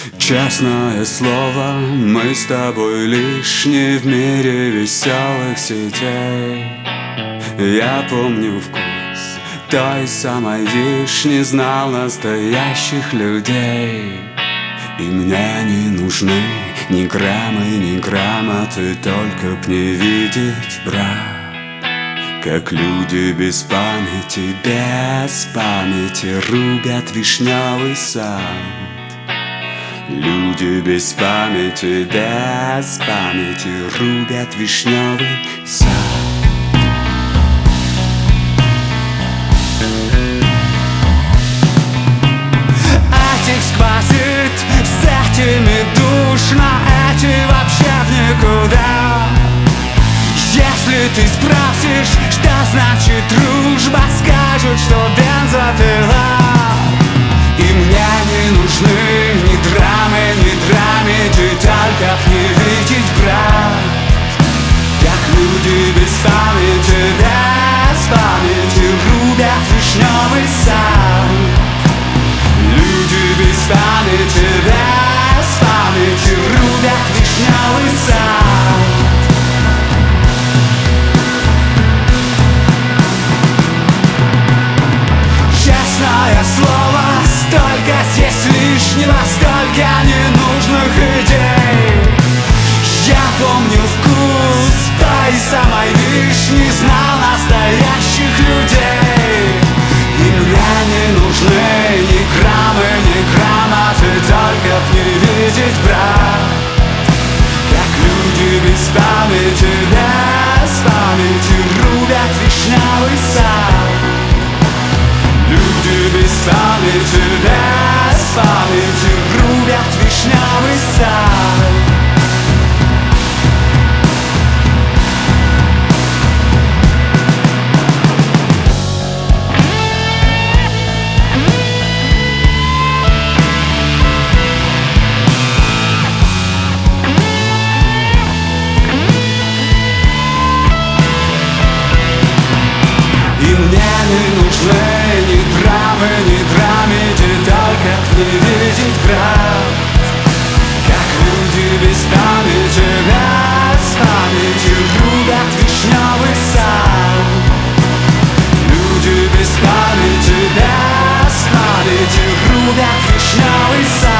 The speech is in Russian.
Честное слово, мы с тобой лишние в мире веселых сетей. Я помню вкус той самой вишни, знал настоящих людей. И мне не нужны ни граммы, ни грамоты, только б не видеть, брат, как люди без памяти рубят вишневый сад. Люди без памяти рубят вишневый сад. Этих сквозит, с этими душно, эти вообще в никуда. Если ты спросишь, что значит дружба, скажут, что бензопила. И мне не нужны ни драмы, ни драмеди, только б не видеть, брат, как люди без памяти рубят вишневый сад. Люди без памяти рубят вишневый сад. Честное слово, столько здесь лишнего, столько ненужных идей. Я помню вкус той самой вишни, знал настоящих людей. И мне не нужны ни граммы, ни грамоты, только б не видеть, брат, как люди без памяти рубят вишневый сад. Люди без памяти рубят вишневый сад. И мне не нужны ни драмы, ни драмеди, только б не видеть, брат, как люди без памяти рубят вишневый сад. Люди без памяти рубят вишневый сад.